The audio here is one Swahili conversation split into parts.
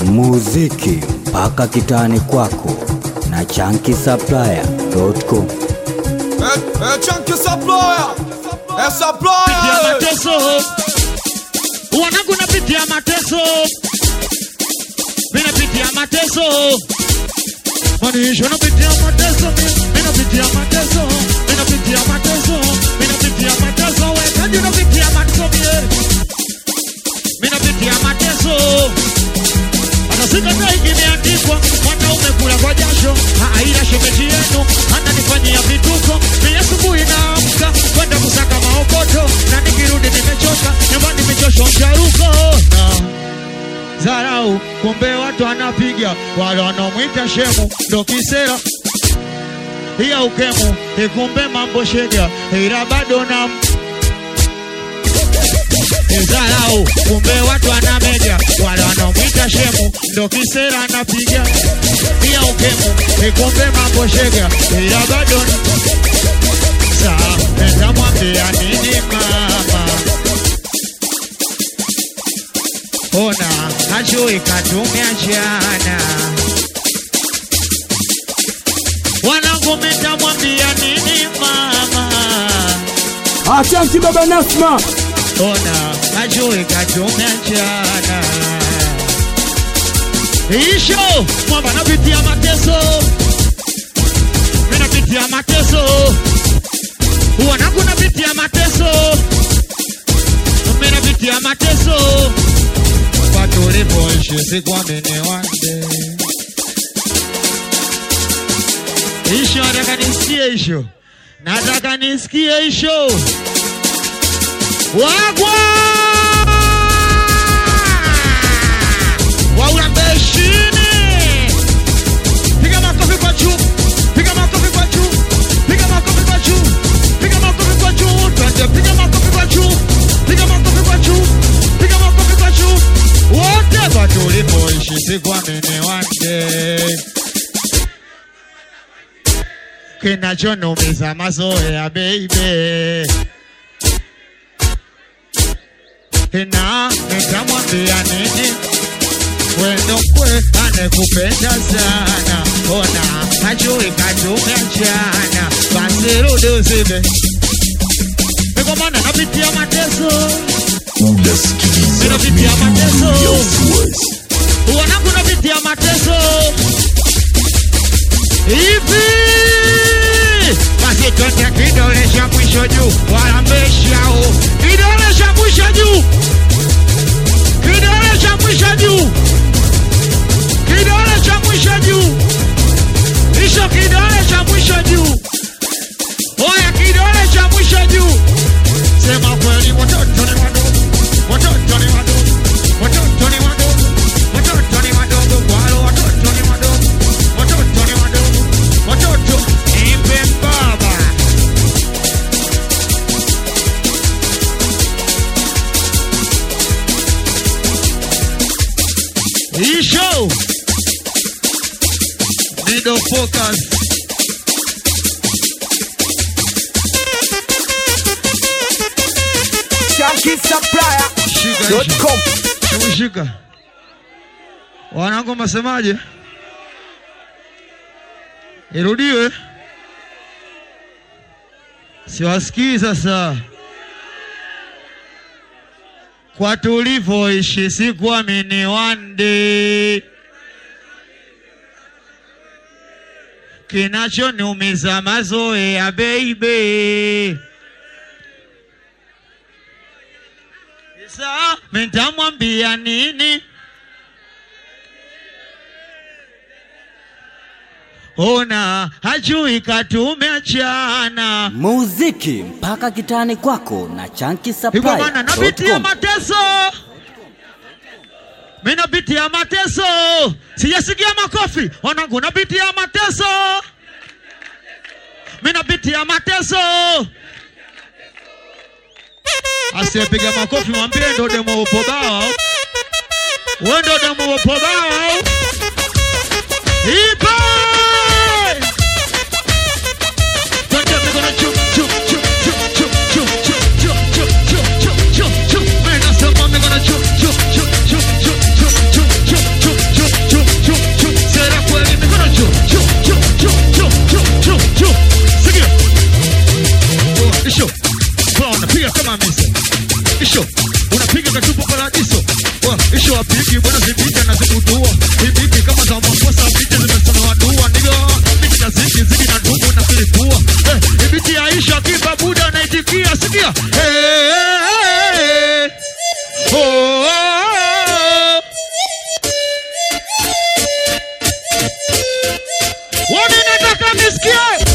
Muziki mpaka kitani kwako na chunkysupplier.com. Chunky Supplier, Supplier. Mateso, wanangu napitia mateso, mina pitia mateso, manisho napitia mateso, mina pitia mateso, mina pitia mateso, mina pitia mateso, wekaji napitia mateso, mina pitia mateso. Anasika zaidi imeandikwa, mwanaume kula kwa jasho, haina shemeji yenu, ananifanyia vituko, ni asubuhi naamka, kwenda kusaka maokoto, na nikirudi nimechoka, nyumbani nimechoshwa mcharuko. Zarau, kumbe watu wanapiga, wale wanamuita shemu, ndo kisera. Hiya ukemu, kumbe mambo shega, ila bado na Zarau, kumbe watu wanamega, wale wanamuita shemu, ndo kisera anapiga. Hiya ukemu, kumbe mambo shega, ila bado na Saa, nitamwambia nini mama? Ona, hajui katumia jana. Wanangu nitamwambia nini mama? Asante baba Nasma. Ona, hajui katumia jana. Isho, mwamba napitia mateso, minapitia mateso. Wanangu napitia mateso, minapitia mateso. Tulipoishi sikuamini wande. Isho, nataka nisikie isho, nataka nisikie isho. Wagwa waulambeshini. Piga makofi kwa juu, piga makofi kwa juu, piga makofi kwa juu, piga makofi kwa juu. Twende piga makofi kwa juu, piga makofi kwa juu, piga makofi kwa juu. Wote tulipoishi sikuamini wande. Kinachonumiza mazoea baby. Na nitamwambia nini? Wendo kwe anekupenda sana. Ona hajui katumia jana. Basi rudi usibe. Niko mana napitia mateso, napitia mateso. Wanangu napitia mateso. Hivi basi twende kidole cha mwisho juu, walambeshao. Kidole cha mwisho juu, kidole cha mwisho juu, kidole cha mwisho juu. Isho kidole cha mwisho juu. Oya kidole cha mwisho juu. Sema kweli watoto ni wadogo, watoto ni wadogo, watoto ni wadogo, watoto ni wadogo, walo watoto ni wadogo, watoto ni wadogo, watoto impe baba. Isho need of focus. chunkysupplier.com. Shika. Wanangu masemaje? Irudiwe. Siwasikii sasa. Kwa tulivyoishi sikuamini wande. Kinachoniumiza mazoea baby. Sasa nitamwambia nini? Ona hajui katumia jana. Muziki mpaka kitani kwako na Hivyo maana napitia chunkysupplier.com. mateso, mina pitia mateso. Sijasikia makofi. Wanangu napitia mateso, mina pitia mateso. Asiyepiga makofi mwambie ndo demo upo bao. Wewe ndo demo upo bao. Ipo twende mikono juu juu juu juu juu juu juu juu juu juu juu. Mimi nasema mikono juu juu juu juu juu juu juu juu. Isho apiki bwana zipita na zikutua. Ibiki kama za makosa biti zimesomewa dua nigga. Biti na ziki na ndugu na kulipua. Ibiki Aisha kipa buda na itikia sikia. Wani nataka nisikie.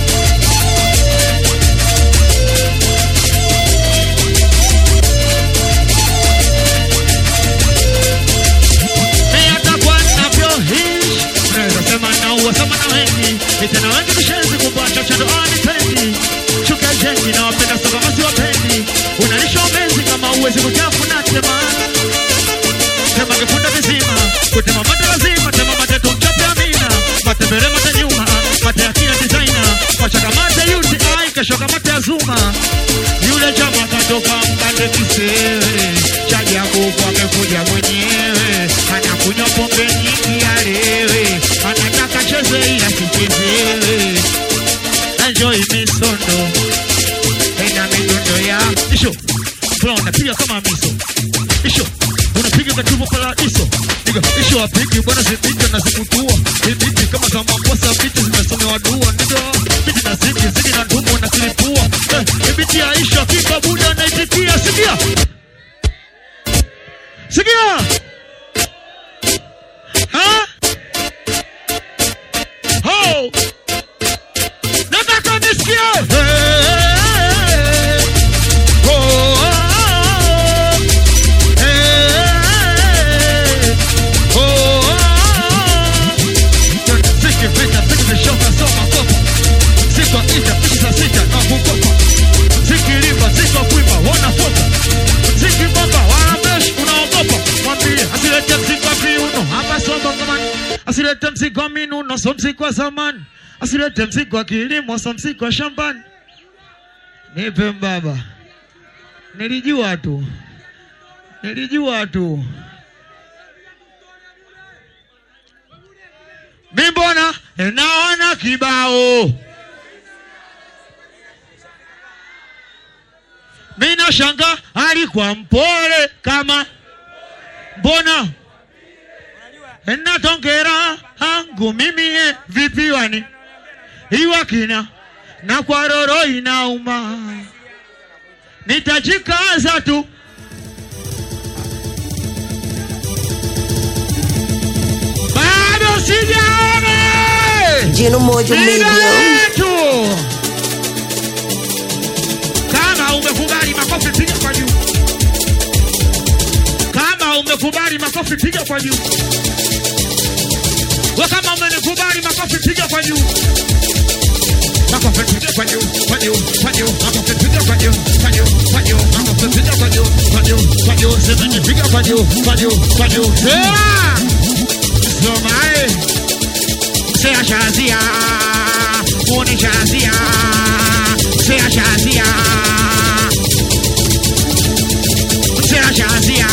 Wasama na wengi, itana wengi kishenzi kubacha chando anipendi. Chuka jengi na wapenda soka masi wapendi. Unanisha umezi kama uwezi kutafuna tema. Tema kifunda vizima, kutema mate lazima. Tema mate tumchape amina. Mate mbele mate nyuma, mate ya kila designer. Machaka mate yuti ai, keshoka mate azuma. Yule jama katoka mbande kisewe. Chaji yako kwa mekuja mwenyewe. Anakunywa pombe nyingi ya lewe. Anataka cheze ila sichezewe. Enjoy misondo. Ena misondo ya Isho, kuna unapiga kama miso. Isho, unapiga katubo paradiso. Niga, Isho apiki bwana zipita na zikutua. Ibiti kama za makosa biti zimesomewa dua. Niga, biti na ziki na ndumu na kilipua. Ibiti ya Isho kipa buda na itikia. Sikia. Sikia. Ha? Oh! Nataka nisikie. Siki vita, siki vishoka, soma kopa. Siko ita, isa sita, na kukopa. Siki liba, siko kuiba, wana foka. Siki bamba, wana besh, unaogopa. Mwambie, asilete mziko viuno, hapa soba kamani. Asilete mzigo minuno, so mzigo wa zamani. Asilete mzigo wa kilimo, so mzigo wa shambani. Nipe mbaba. Nilijua tu. Mimbona, naona kibao. Mina shanga, alikuwa mpole kama. Mbona? Natongera hangu mimi vipi wani iwakina na kwa roro inauma. Nitajikaza tu. Bado sijaona. Jino Mojo Media. Kama umekubali makofi piga kwa juu. Kama umekubali makofi piga kwa juu. Kama umenikubali makofi piga kwa juu. Makofi piga kwa juu, kwa juu, kwa juu. Makofi piga kwa juu, kwa juu, kwa juu. Makofi piga kwa juu, kwa juu, kwa juu. Sema piga kwa juu, kwa juu, kwa juu. Somae. Sea Shazia. Moni Shazia. Sea Shazia. Sea Shazia.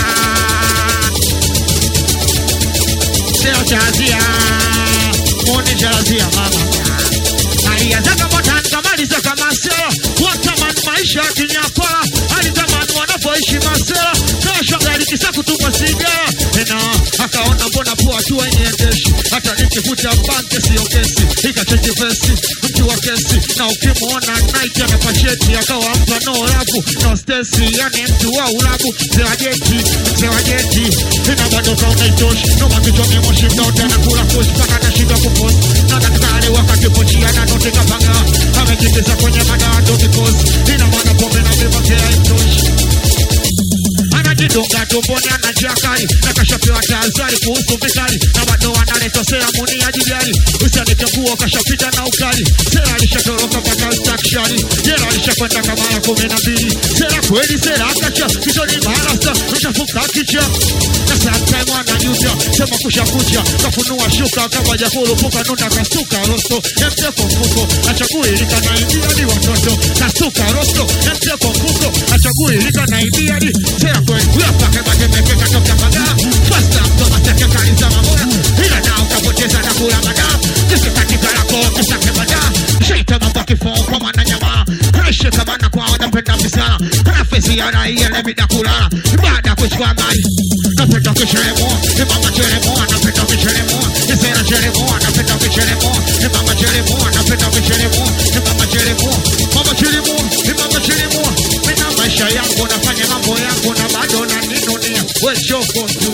Sea Shazia. Moni Shazia mama. Alianza motan kamaliza kama sela. Wataman maisha kinyapa. Alitamani wanapoishi masela. Kasha gari kisa kutupa sigara. Ena akaona mbona pua tu enyendeshi. Hata nikifuta banke sio kesi. Ikachange vesi mtu wa kesi. Na ukimuona night amepacheti akawa mpa no rabu no stesi. Yani mtu wa ulabu. Sewa jeti. Ina bado kauna itoshi. Numa kichoni moshi mdote na kula kush. Paka na shindo kupost. Na daktari wakati pochia na note kapanga. Hamejiteza kwenye madawa doki post. Ina mana pombe na vipakea itoshi. Anajidunga tumboni anajakari. Na kashapewa tahadhari kuhusu vikali. Na bado analeta seramuni ya jijali. Usianike nguo kashapita na ukali. Sera alishatoroka paka stakshari. Jera alishakwenda kamara 12. Sera kweli sera akacha. Kisho ni marasta. Mshafuka kicha. Na sometime wananyuja. Sema kushakucha. Kafunua shuka kama jakulu puka nunda kasuka rosto. Mteko mfuko. Achagui lika na india di watoto. Kasuka rosto. Mteko mfuko. Achagui lika na india di. Sera kweli. Uyapake matemeke katoka maga. Fasta mtoma teke kaniza mamura. Hila na ukapoteza na kula maga. Kisi katika lako kisake maga. Shaita mambaki fong kwa mana nyama. Kreshe kabana kwa wanapenda misana. Kana fesi ya raia lemida kulala. Ibada kuchua mali. napenda ukichelemo, mama chelemo, napenda ukichelemo, nisera chelemo, napenda ukichelemo, mama chelemo, napenda ukichelemo, mama chelemo, mama chelemo, mama chelemo, mina maisha yangu nafanya mambo yangu na bado na ninunia, we shoko tu,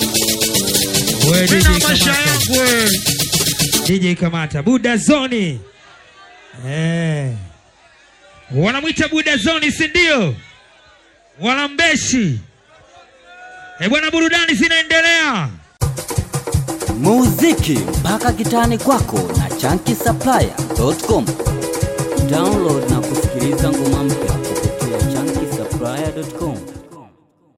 mina maisha yangu we. DJ Kamata, Buda Zoni. Wanamuita Buda Zoni, si ndio? Walambeshi. Bwana, burudani zinaendelea. Muziki mpaka kitani kwako na chunkysupplier.com. Download na kusikiliza ngoma mpya kupitia chunkysupplier.com.